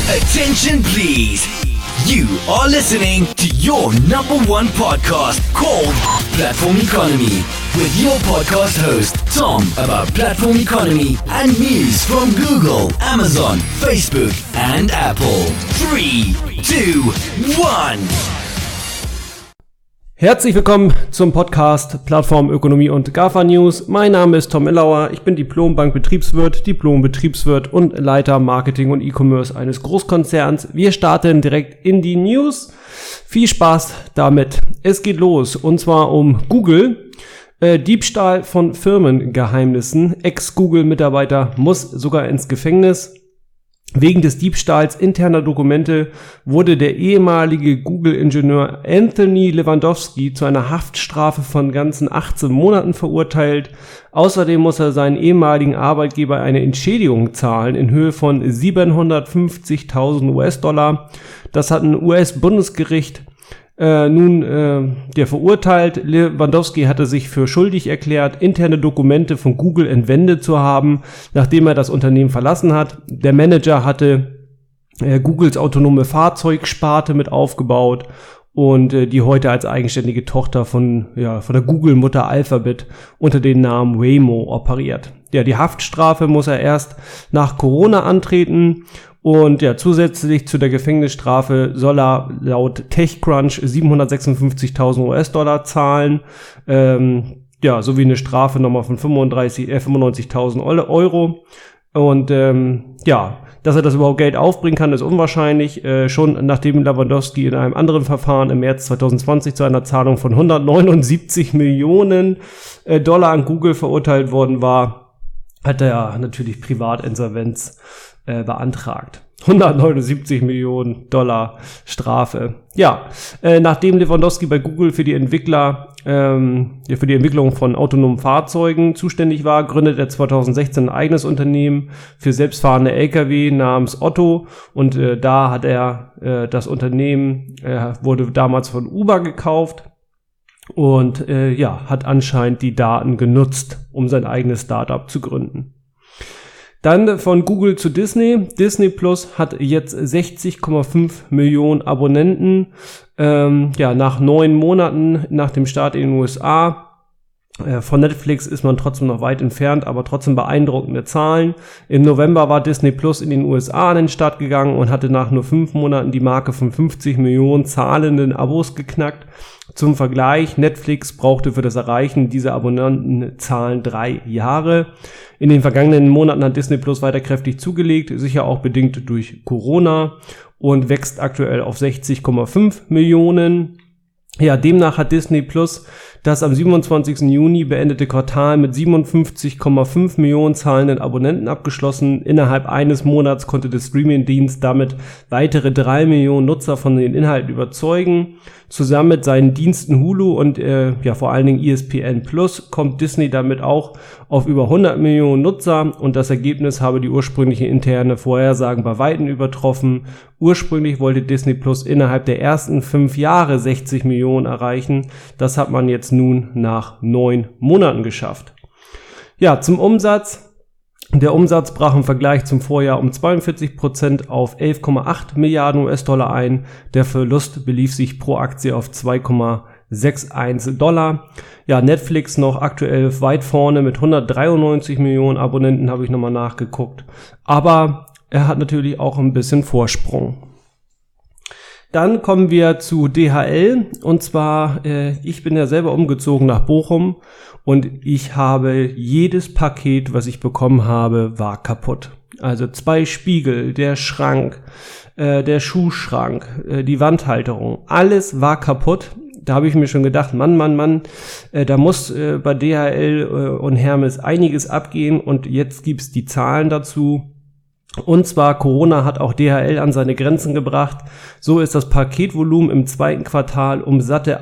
Attention please. You are listening to your number one podcast called Platform Economy with your podcast host Tom about platform economy and news from Google, Amazon, Facebook and Apple. 3, 2, 1. Herzlich willkommen zum Podcast Plattform Ökonomie und GAFA News. Mein Name ist Tom Illauer, ich bin Diplom-Betriebswirt und Leiter Marketing und E-Commerce eines Großkonzerns. Wir starten direkt in die News. Viel Spaß damit. Es geht los und zwar um Google. Diebstahl von Firmengeheimnissen. Ex-Google-Mitarbeiter muss sogar ins Gefängnis. Wegen des Diebstahls interner Dokumente wurde der ehemalige Google-Ingenieur Anthony Lewandowski zu einer Haftstrafe von ganzen 18 Monaten verurteilt. Außerdem muss er seinen ehemaligen Arbeitgeber eine Entschädigung zahlen in Höhe von 750.000 US-Dollar. Das hat ein US-Bundesgericht der verurteilt. Lewandowski hatte sich für schuldig erklärt, interne Dokumente von Google entwendet zu haben, nachdem er das Unternehmen verlassen hat. Der Manager hatte Googles autonome Fahrzeugsparte mit aufgebaut und die heute als eigenständige Tochter von der Google-Mutter Alphabet unter dem Namen Waymo operiert. Ja, die Haftstrafe muss er erst nach Corona antreten. Und ja, zusätzlich zu der Gefängnisstrafe soll er laut TechCrunch 756.000 US-Dollar zahlen, sowie eine Strafe nochmal von 95.000 Euro. Und dass er das überhaupt Geld aufbringen kann, ist unwahrscheinlich. Schon nachdem Lewandowski in einem anderen Verfahren im März 2020 zu einer Zahlung von 179 Millionen Dollar an Google verurteilt worden war, hat er natürlich Privatinsolvenz beantragt. 179 Millionen Dollar Strafe. Ja, nachdem Lewandowski bei Google für die für die Entwicklung von autonomen Fahrzeugen zuständig war, gründet er 2016 ein eigenes Unternehmen für selbstfahrende LKW namens Otto und da hat er das Unternehmen wurde damals von Uber gekauft und hat anscheinend die Daten genutzt, um sein eigenes Startup zu gründen. Dann von Google zu Disney. Disney Plus hat jetzt 60,5 Millionen Abonnenten. Nach 9 Monaten nach dem Start in den USA. Von Netflix ist man trotzdem noch weit entfernt, aber trotzdem beeindruckende Zahlen. Im November war Disney Plus in den USA an den Start gegangen und hatte nach nur 5 Monaten die Marke von 50 Millionen zahlenden Abos geknackt. Zum Vergleich, Netflix brauchte für das Erreichen dieser Abonnentenzahlen 3 Jahre. In den vergangenen Monaten hat Disney Plus weiter kräftig zugelegt, sicher auch bedingt durch Corona und wächst aktuell auf 60,5 Millionen. Ja, demnach hat Disney Plus das am 27. Juni beendete Quartal mit 57,5 Millionen zahlenden Abonnenten abgeschlossen. Innerhalb eines Monats konnte der Streaming-Dienst damit weitere 3 Millionen Nutzer von den Inhalten überzeugen. Zusammen mit seinen Diensten Hulu und vor allen Dingen ESPN Plus kommt Disney damit auch auf über 100 Millionen Nutzer und das Ergebnis habe die ursprüngliche interne Vorhersagen bei Weitem übertroffen. Ursprünglich wollte Disney Plus innerhalb der ersten 5 Jahre 60 Millionen erreichen. Das hat man jetzt nun nach 9 Monaten geschafft. Ja, zum Umsatz. Der Umsatz brach im Vergleich zum Vorjahr um 42% auf 11,8 Milliarden US-Dollar ein. Der Verlust belief sich pro Aktie auf 2,61 Dollar. Ja, Netflix noch aktuell weit vorne mit 193 Millionen Abonnenten, habe ich nochmal nachgeguckt. Aber er hat natürlich auch ein bisschen Vorsprung. Dann kommen wir zu DHL und zwar, ich bin ja selber umgezogen nach Bochum und ich habe jedes Paket, was ich bekommen habe, war kaputt. Also 2 Spiegel, der Schrank, der Schuhschrank, die Wandhalterung, alles war kaputt. Da habe ich mir schon gedacht, Mann, da muss bei DHL und Hermes einiges abgehen und jetzt gibt's die Zahlen dazu. Und zwar Corona hat auch DHL an seine Grenzen gebracht. So ist das Paketvolumen im 2. Quartal um satte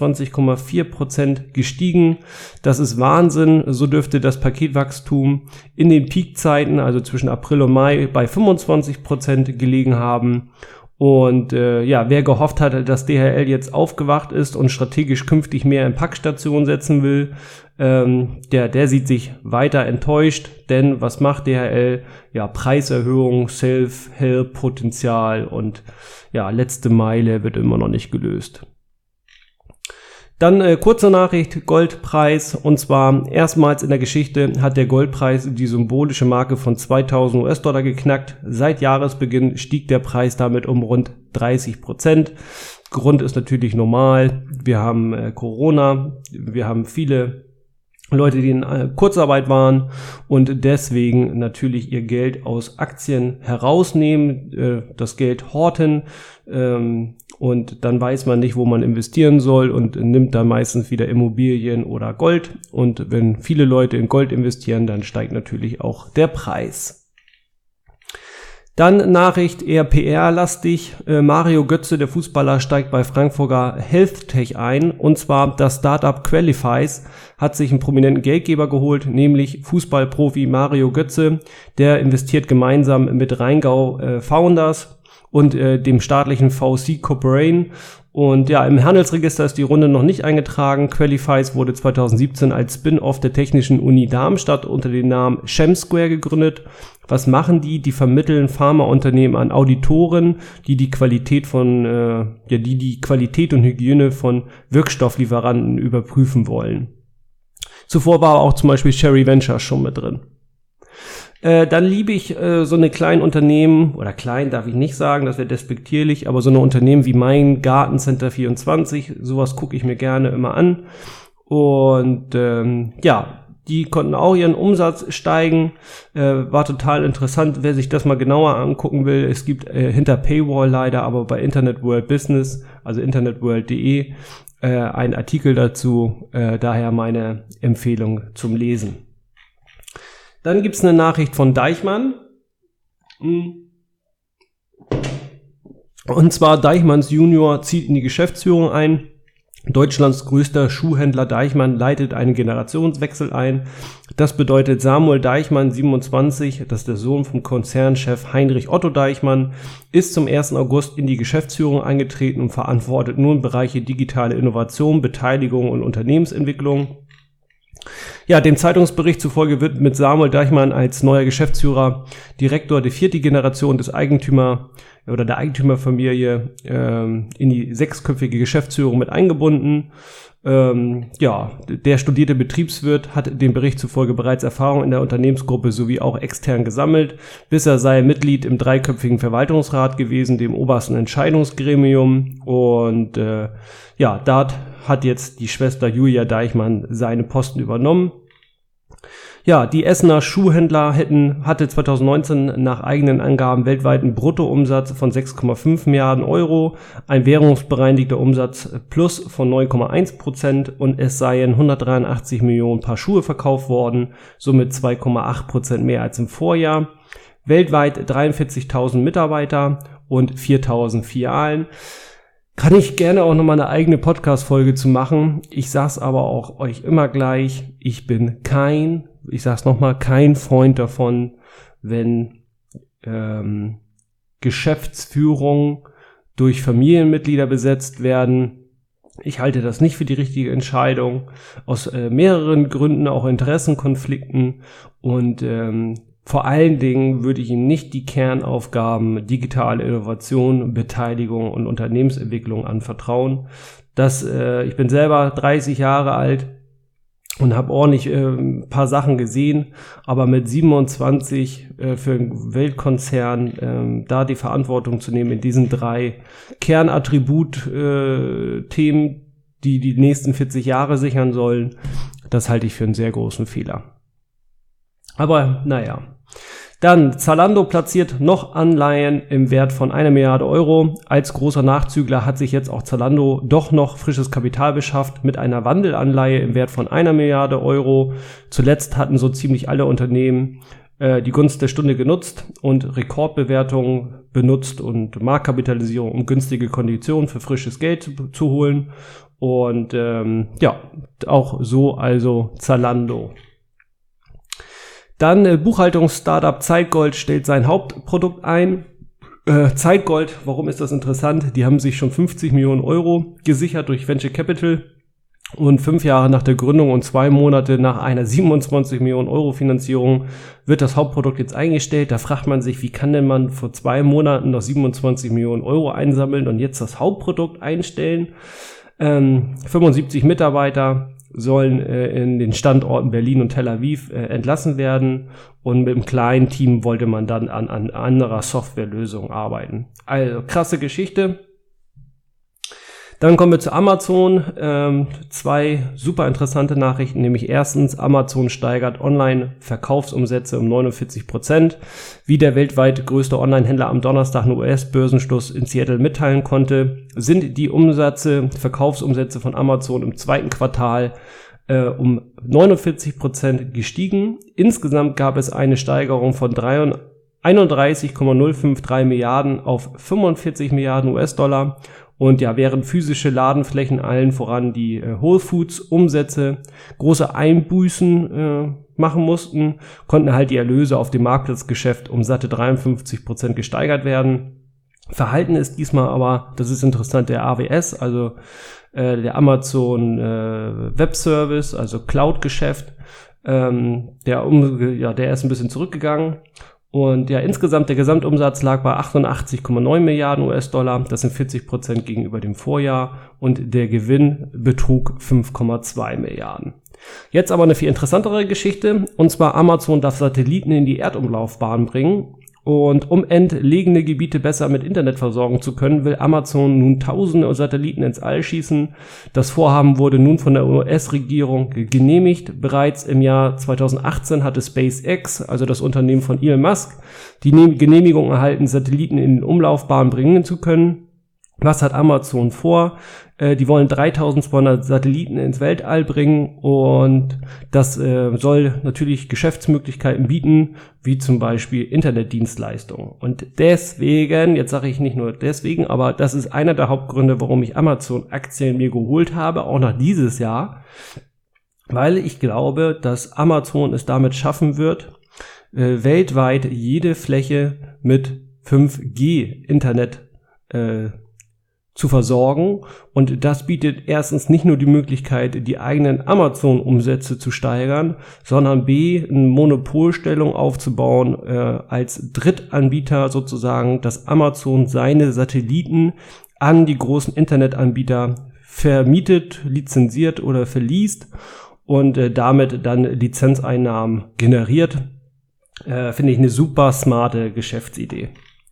21,4% gestiegen. Das ist Wahnsinn. So dürfte das Paketwachstum in den Peakzeiten, also zwischen April und Mai, bei 25% gelegen haben. Und wer gehofft hatte, dass DHL jetzt aufgewacht ist und strategisch künftig mehr in Packstationen setzen will, der sieht sich weiter enttäuscht, denn was macht DHL? Ja, Preiserhöhung, Self-Help-Potenzial und letzte Meile wird immer noch nicht gelöst. Dann kurze Nachricht, Goldpreis, und zwar erstmals in der Geschichte hat der Goldpreis die symbolische Marke von 2000 US-Dollar geknackt. Seit Jahresbeginn stieg der Preis damit um rund 30%. Grund ist natürlich normal, wir haben Corona, wir haben viele Leute, die in Kurzarbeit waren und deswegen natürlich ihr Geld aus Aktien herausnehmen, das Geld horten, und dann weiß man nicht, wo man investieren soll und nimmt dann meistens wieder Immobilien oder Gold. Und wenn viele Leute in Gold investieren, dann steigt natürlich auch der Preis. Dann Nachricht eher PR-lastig. Mario Götze, der Fußballer, steigt bei Frankfurter HealthTech ein. Und zwar das Startup Qualifies hat sich einen prominenten Geldgeber geholt, nämlich Fußballprofi Mario Götze. Der investiert gemeinsam mit Rheingau Founders und dem staatlichen VC Corporation. Und im Handelsregister ist die Runde noch nicht eingetragen. Qualifies wurde 2017 als Spin-off der Technischen Uni Darmstadt unter dem Namen Chemsquare gegründet. Was machen die? Die vermitteln Pharmaunternehmen an Auditoren, die Qualität von die Qualität und Hygiene von Wirkstofflieferanten überprüfen wollen. Zuvor war auch zum Beispiel Cherry Ventures schon mit drin. Dann liebe ich so eine kleinen Unternehmen, oder klein darf ich nicht sagen, das wäre despektierlich, aber so eine Unternehmen wie Mein Gartencenter 24, sowas gucke ich mir gerne immer an. Und die konnten auch ihren Umsatz steigen, war total interessant, wer sich das mal genauer angucken will. Es gibt hinter Paywall leider, aber bei Internet World Business, also internetworld.de, einen Artikel dazu, daher meine Empfehlung zum Lesen. Dann gibt's eine Nachricht von Deichmann. Und zwar Deichmanns Junior zieht in die Geschäftsführung ein. Deutschlands größter Schuhhändler Deichmann leitet einen Generationswechsel ein. Das bedeutet, Samuel Deichmann, 27, das ist der Sohn vom Konzernchef Heinrich Otto Deichmann, ist zum 1. August in die Geschäftsführung eingetreten und verantwortet nun Bereiche digitale Innovation, Beteiligung und Unternehmensentwicklung. Dem Zeitungsbericht zufolge wird mit Samuel Deichmann als neuer Geschäftsführer Direktor die 4. Generation des Eigentümer oder der Eigentümerfamilie in die 6-köpfige Geschäftsführung mit eingebunden. Der studierte Betriebswirt hat dem Bericht zufolge bereits Erfahrung in der Unternehmensgruppe sowie auch extern gesammelt. Bisher sei er Mitglied im 3-köpfigen Verwaltungsrat gewesen, dem obersten Entscheidungsgremium, und dort hat jetzt die Schwester Julia Deichmann seine Posten übernommen. Die Essener Schuhhändler hatte 2019 nach eigenen Angaben weltweit einen Bruttoumsatz von 6,5 Milliarden Euro, ein währungsbereinigter Umsatz plus von 9,1% und es seien 183 Millionen Paar Schuhe verkauft worden, somit 2,8% mehr als im Vorjahr. Weltweit 43.000 Mitarbeiter und 4.000 Filialen. Kann ich gerne auch nochmal eine eigene Podcast-Folge zu machen. Ich sag's aber auch euch immer gleich, ich bin kein Freund davon, wenn Geschäftsführung durch Familienmitglieder besetzt werden. Ich halte das nicht für die richtige Entscheidung, aus mehreren Gründen, auch Interessenkonflikten, und vor allen Dingen würde ich Ihnen nicht die Kernaufgaben digitale Innovation, Beteiligung und Unternehmensentwicklung anvertrauen. Ich bin selber 30 Jahre alt und habe ordentlich ein paar Sachen gesehen, aber mit 27 für einen Weltkonzern da die Verantwortung zu nehmen in diesen 3 Kernattribut-Themen, die nächsten 40 Jahre sichern sollen, das halte ich für einen sehr großen Fehler. Aber Dann Zalando platziert noch Anleihen im Wert von 1 Milliarde Euro. Als großer Nachzügler hat sich jetzt auch Zalando doch noch frisches Kapital beschafft mit einer Wandelanleihe im Wert von 1 Milliarde Euro. Zuletzt hatten so ziemlich alle Unternehmen die Gunst der Stunde genutzt und Rekordbewertungen benutzt und Marktkapitalisierung, um günstige Konditionen für frisches Geld zu holen. Und auch so also Zalando. Dann Buchhaltungsstartup Zeitgold stellt sein Hauptprodukt ein. Zeitgold, warum ist das interessant? Die haben sich schon 50 Millionen Euro gesichert durch Venture Capital und 5 Jahre nach der Gründung und 2 Monate nach einer 27 Millionen Euro Finanzierung wird das Hauptprodukt jetzt eingestellt. Da fragt man sich, wie kann denn man vor 2 Monaten noch 27 Millionen Euro einsammeln und jetzt das Hauptprodukt einstellen? 75 Mitarbeiter sollen in den Standorten Berlin und Tel Aviv entlassen werden und mit einem kleinen Team wollte man dann an anderer Softwarelösung arbeiten. Also krasse Geschichte. Dann kommen wir zu Amazon. 2 super interessante Nachrichten, nämlich erstens, Amazon steigert Online-Verkaufsumsätze um 49%. Wie der weltweit größte Online-Händler am Donnerstag einen US-Börsenschluss in Seattle mitteilen konnte, sind die Verkaufsumsätze von Amazon im 2. Quartal um 49% gestiegen. Insgesamt gab es eine Steigerung von 31,053 Milliarden auf 45 Milliarden US-Dollar. Und ja, während physische Ladenflächen allen voran die Whole Foods Umsätze große Einbußen machen mussten, konnten halt die Erlöse auf dem Marktplatzgeschäft um satte 53% gesteigert werden. Verhalten ist diesmal aber, das ist interessant, der AWS, also der Amazon Web Service, also Cloud-Geschäft, der ist ein bisschen zurückgegangen. Und ja, insgesamt der Gesamtumsatz lag bei 88,9 Milliarden US-Dollar, das sind 40% gegenüber dem Vorjahr und der Gewinn betrug 5,2 Milliarden. Jetzt aber eine viel interessantere Geschichte, und zwar Amazon darf Satelliten in die Erdumlaufbahn bringen. Und um entlegene Gebiete besser mit Internet versorgen zu können, will Amazon nun tausende Satelliten ins All schießen. Das Vorhaben wurde nun von der US-Regierung genehmigt. Bereits im Jahr 2018 hatte SpaceX, also das Unternehmen von Elon Musk, die Genehmigung erhalten, Satelliten in den Umlaufbahn bringen zu können. Was hat Amazon vor? Die wollen 3200 Satelliten ins Weltall bringen und das soll natürlich Geschäftsmöglichkeiten bieten, wie zum Beispiel Internetdienstleistungen. Und deswegen, jetzt sage ich nicht nur deswegen, aber das ist einer der Hauptgründe, warum ich Amazon-Aktien mir geholt habe, auch nach dieses Jahr, weil ich glaube, dass Amazon es damit schaffen wird, weltweit jede Fläche mit 5G-Internet zu versorgen, und das bietet erstens nicht nur die Möglichkeit, die eigenen Amazon-Umsätze zu steigern, sondern b, eine Monopolstellung aufzubauen als Drittanbieter sozusagen, dass Amazon seine Satelliten an die großen Internetanbieter vermietet, lizenziert oder verliest und damit dann Lizenzeinnahmen generiert. Finde ich eine super smarte Geschäftsidee.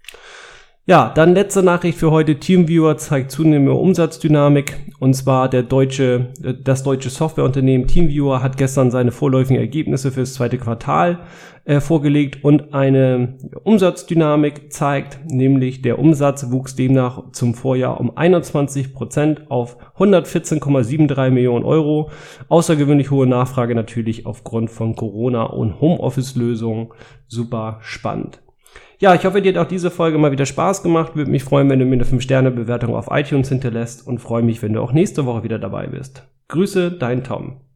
Ja, dann letzte Nachricht für heute. TeamViewer zeigt zunehmende Umsatzdynamik, und zwar das deutsche Softwareunternehmen TeamViewer hat gestern seine vorläufigen Ergebnisse für das 2. Quartal vorgelegt und eine Umsatzdynamik zeigt, nämlich der Umsatz wuchs demnach zum Vorjahr um 21% auf 114,73 Millionen Euro. Außergewöhnlich hohe Nachfrage natürlich aufgrund von Corona und Homeoffice-Lösungen. Super spannend. Ja, ich hoffe, dir hat auch diese Folge mal wieder Spaß gemacht. Würde mich freuen, wenn du mir eine 5-Sterne-Bewertung auf iTunes hinterlässt, und freue mich, wenn du auch nächste Woche wieder dabei bist. Grüße, dein Tom.